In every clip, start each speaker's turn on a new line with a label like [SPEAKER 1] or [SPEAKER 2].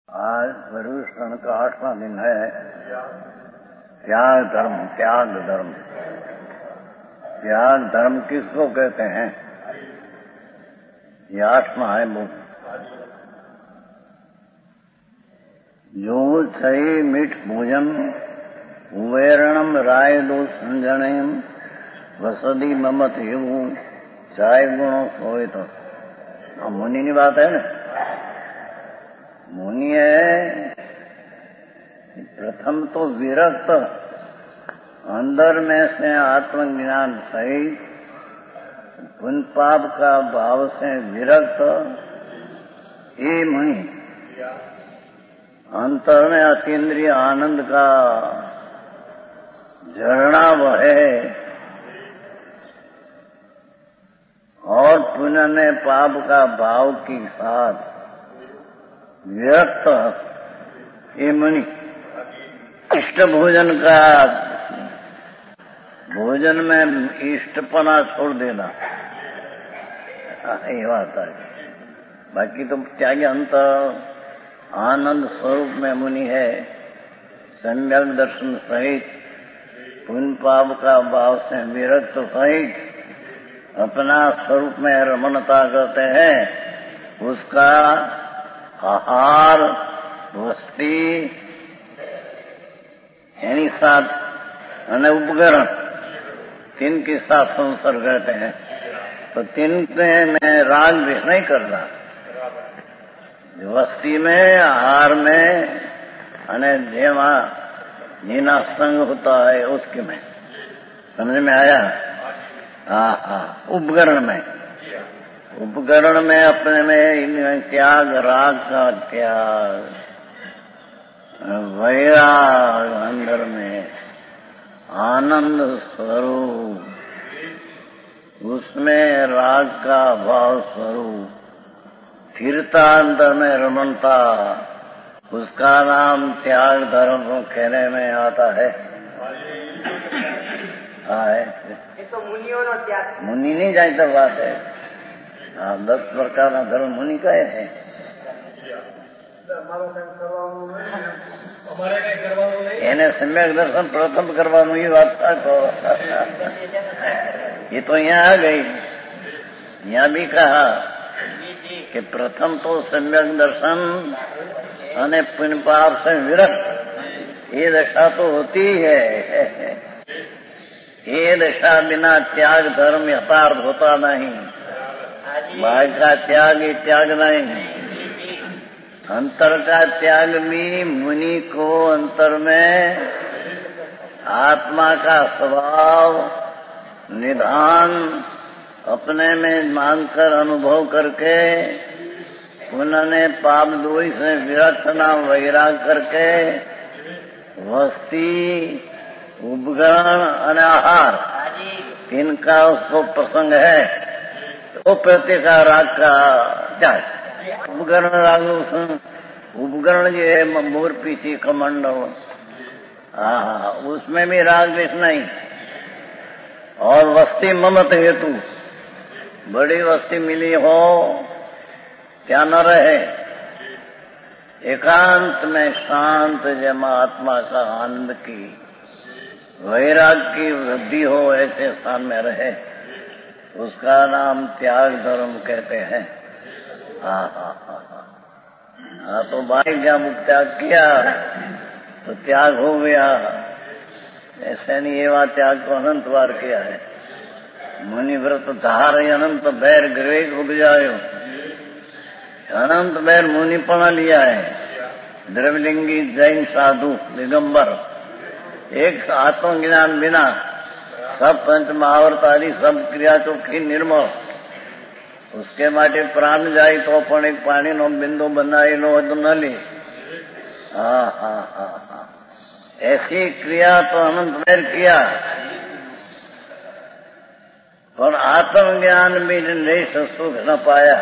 [SPEAKER 1] आज भरूषण का 8वां दिन है। त्याग धर्म, त्याग धर्म। त्याग धर्म किसको कहते हैं? ये 8वां है वो। जो सही मीठ भोजन उवेरणम राय दो संजनयम वसदी ममत हेऊ चाय गुणों सोए तो। मुनि की बात है ना। मुनि है प्रथम तो विरक्त, अंदर में से आत्मज्ञान सहित पुण्य पाप का भाव से विरक्त ये मुनि अंतर में अतीन्द्रिय आनंद का झरना बहे और पुण्य ने पाप का भाव के साथ विरक्त ये मुनि इष्ट भोजन का भोजन में इष्टपना छोड़ देना ये बात है। बाकी तो त्यागी अंत आनंद स्वरूप में मुनि है। सम्यक दर्शन सहित पुण्य पाप का भाव से विरक्त सहित अपना स्वरूप में रमणता करते हैं। उसका आहार वस्ती यानी साथ અને उपकरण तीन के साथ संसर्ग करते हैं। तो तीन में राग द्वेष नहीं करना। वस्ती में, आहार में અને જેમાં जीना संग होता है उसके में। समझ में आया? उपकरण में, उपकरण में अपने में त्याग, राग का त्याग, वैराग अंदर में आनंद स्वरूप, उसमें राग का भाव स्वरूप, स्थिरता अंदर में रमणता, उसका नाम त्याग धर्म कहने में आता है।
[SPEAKER 2] तो मुनियों नो त्याग
[SPEAKER 1] मुनि नहीं जानता बात है। 10 प्रकार ना धर्म मुनि का है। એને સમ્યક દર્શન પ્રથમ કરવાનું એ વાત સાચો। ये तो यहाँ आ गई। यहाँ भी कहा कि प्रथम तो सम्यक दर्शन અને पुण्य पाप से विरक्त ये दशा तो होती है। ये दशा बिना त्याग धर्म यथार्थ होता नहीं। बाहर का त्याग ही त्याग नहीं। अंतर का त्याग भी मुनि को अंतर में आत्मा का स्वभाव निधान अपने में मानकर अनुभव करके उन्होंने पाप दोष से विरक्त नाम वैराग करके वस्ती, उपकरण और आहार इनका उसको प्रसंग है। वो प्रत्येक राग का त्याग। उपकरण राग उपकरण जो है मोर पीछे कमंड उसमें भी राग द्वेष नहीं। और वस्ती ममत हेतु बड़ी वस्ती मिली हो क्या न रहे। एकांत में शांत जमा आत्मा का आनंद की वैराग की वृद्धि हो ऐसे स्थान में रहे, उसका नाम त्याग धर्म कहते हैं। तो भाई क्या मुख त्याग किया तो त्याग हो गया। ऐसे नहीं ये बात त्याग को अनंत बार किया है। मुनि व्रत धार अनंत बैर ग्रेग उपजायो। अनंत बैर मुनिपना लिया है। द्रवलिंगी जैन साधु दिगंबर एक आत्मज्ञान बिना सब पंच महावर्त आदि सब क्रिया चोखी निर्मल। उसके માટે પ્રાણ જાય તો પણ એક પાણીનો બિંદુ બનાવેલો હોય તો ન લે। ऐसी क्रिया तो अनंत बैर किया, पर आत्मज्ञान में लेश सुख न पाया।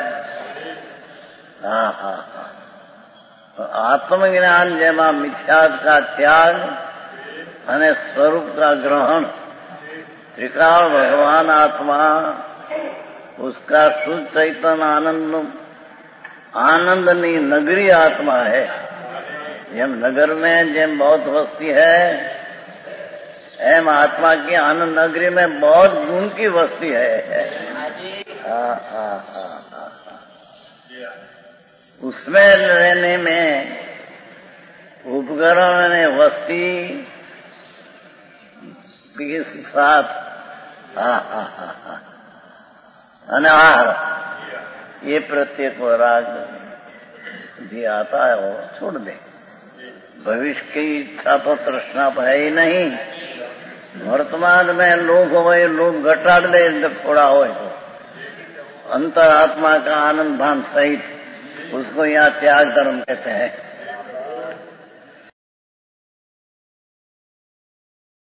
[SPEAKER 1] तो आत्मज्ञान जेमा मिथ्यात्व का त्याग અને स्वरूप का ग्रहण, त्रिकाल भगवान आत्मा उसका शुद्ध चैतन्य आनंदनी नगरी आत्मा है। જેમ નગર में જેમ बहुत वस्ती है, एम आत्मा की आनंद नगरी में बहुत गुण की वस्ती है। उसमें रहने में उपकरण ने वस्ती के साथ अनाहार ये प्रत्येक राग भी आता है वो छोड़ दे। भविष्य की इच्छा तो तृष्णा है ही नहीं। वर्तमान में लोग हो लोग घटाड़ दे जब थोड़ा हो तो अंतर आत्मा का आनंद भान सहित उसको यहाँ त्याग धर्म कहते हैं।